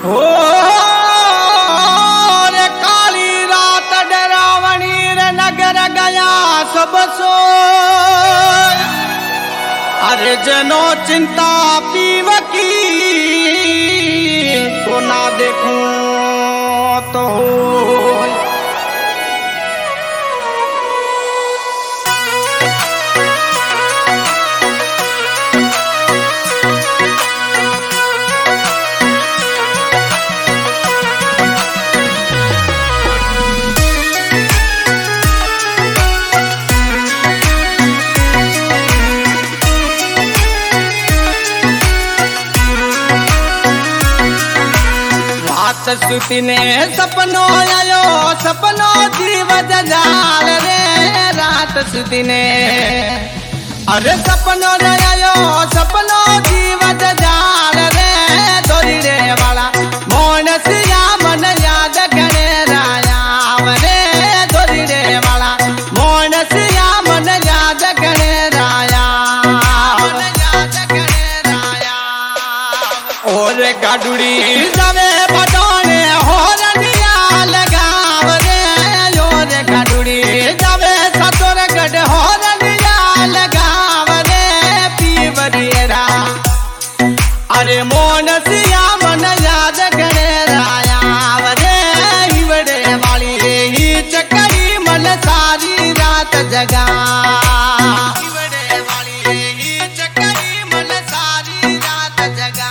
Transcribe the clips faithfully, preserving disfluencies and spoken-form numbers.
हो रे काली रात डरावनी रे नगर गया सब सो। अरे जनो चिंता पीव की तो ना देखूं तो सुती ने सपनो आयो सपनो जीव जाल रे रात सुती ने। अरे सपनो आयो सपनो जीव जाल रे दौरी रे वाला मोन सिया मन याद करे राया रे दौरी रे वाला मोन सिया मन याद करे राया मन याद करे राया। और गाडुड़ी जावे अरे मोन सिया मन याद करे राया रे हिवड़े वाली ही चकरी मन सारी रात जगा। हिवड़े वाली ही चकरी मन सारी रात जगा।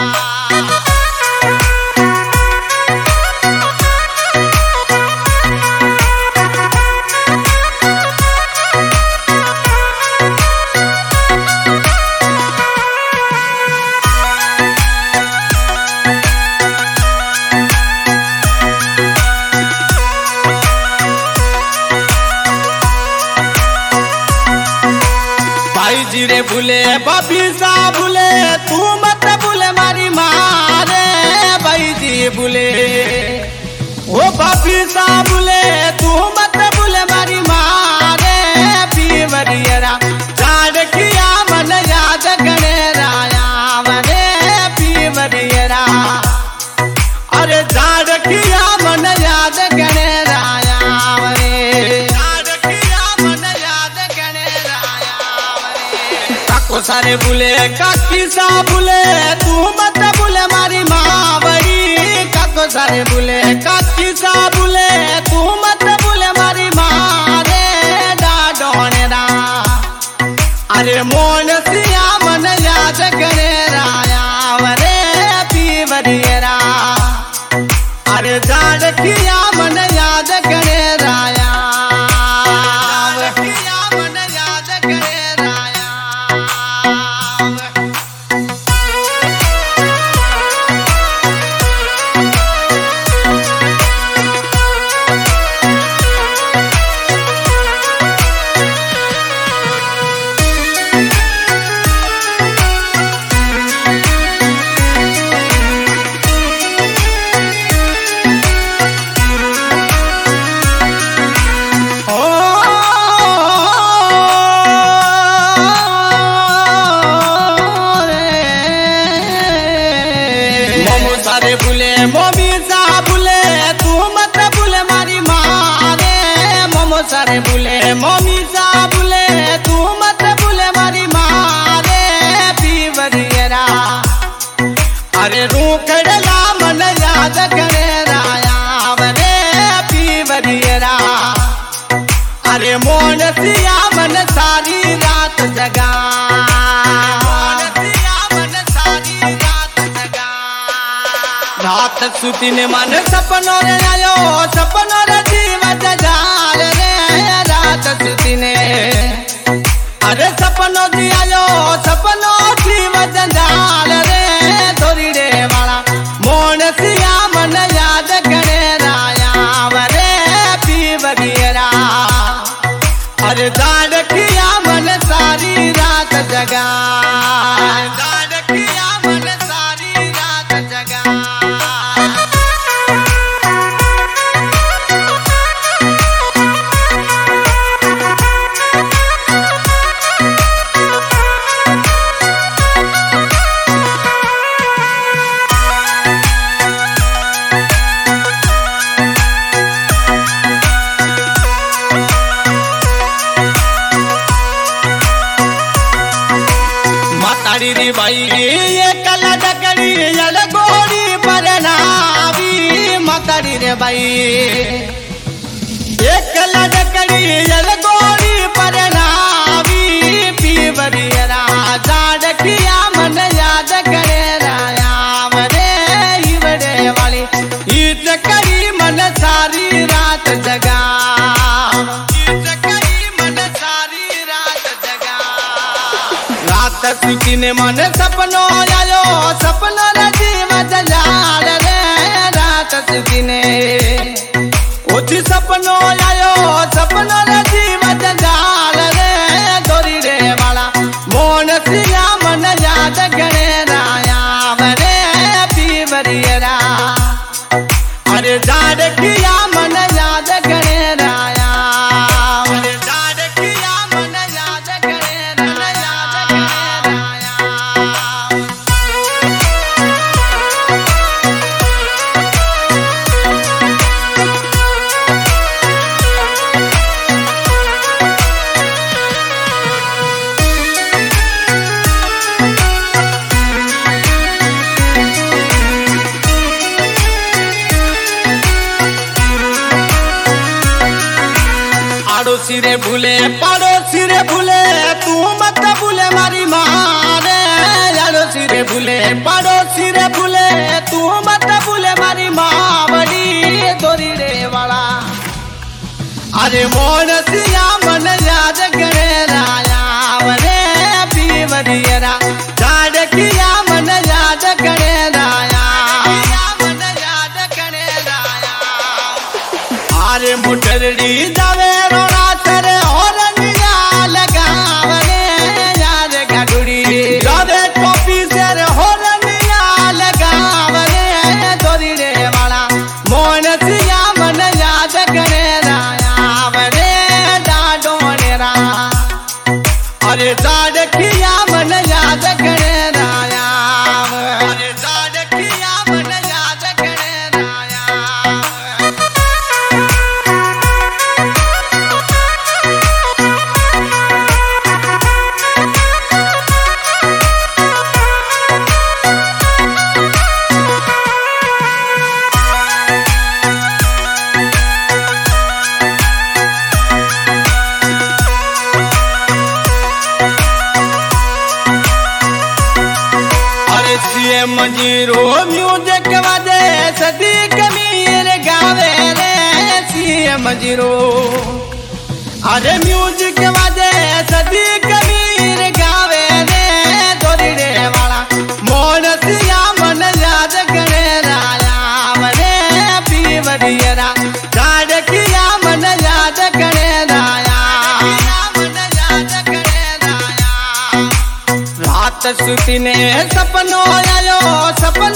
जीरे भूले बाबी सा भूले तू मत भूले मारी मारे भाई जी भूले ओ बाबी सा भूले तू मत भूले मारी मारे पीवरियरा चाड़ किया मन याद करे राया मरे पीवरियरा। अरे चाड़ किया मन याद करे राया मरे चाड़ किया मन याद करे राया। काको सारे बुले काकी सा बुले तू मत बुले मारी माँ बड़ी। काको सारे बुले काकी सा बुले तू मत बुले मारी माँ रे डाडोने रा। अरे मोन सिया मन याद करे राया रे पीवरियरा। अरे जाड़ किया मन याद करे राया किया मन याद करे राया। सारे भूले मोमी सा भूले तू मत भूले मारी माँ रे। मोमो सारे भूले मोमी सा भूले तू मत भूले मारी माँ रे पीवरियरा। अरे रूखड़ला मन याद करे राया रे पीवरियरा। अरे मोन सिया मन सारी रात जगा। रात सुती ने मन सपनों रे आयो सपनों रे जीव जाल रे रात सुती ने। अरे सपनों जी आयो सपनों जीव जाल रे दौरी रे वाला मोन सिया मन याद करे राया रे पीवरियरा। अरे जाड़ किया मन सारी रात जगा। जाड़ किया मन सारी रात जगा। भाई एक लड़कड़ी यल गोरी पर नावी मतरी रे भाई एक लड़कड़ी यल गोरी पर नावी पीवरिया जाड़ किया मन याद करे रायाम रे इवड़े वाली ईद करी मन सारी रात जगा सुखी ने मन सपनो आयो सपनो रे जीवन जाल रे रात सुखी ने ओथी सपनो आयो सपनो रे जीवन जाल रे गोरी रे वाला मोन सिया मन याद करे रायाम रे पीवरिया अरे जाड़ किया मन याद करे रायाम अरे जाड़ किया मन याद करे पड़ोसी रे भूले पड़ोसी रे भूले तू मत भूले मारी मारे पड़ोसी रे भूले पड़ोसी रे भूले तू मत भूले मारी माँ बड़ी दोरी रे वाला अरे मोन सिया मन याद करे रायाम रे पीवरिया जाड़ किया मन याद करे रायाम मन याद करे रायाम अरे मुटरड़ी जावे अरे जाड़ किया मन याद करे रायाम अरे जाड़ किया मन याद करे रायाम मजीरो म्यूजिक वाजे सदीक मीर गावे रे सीएम जीरो अरे म्यूजिक वाजे सदीक मीर गावे रे दोरी रे वाला मोन सिया मन याद करे रायाम रे पीवरिया जाड़ किया मन याद करे रायाम मन याद करे रायाम रात सुती ने सपनो आयो सपन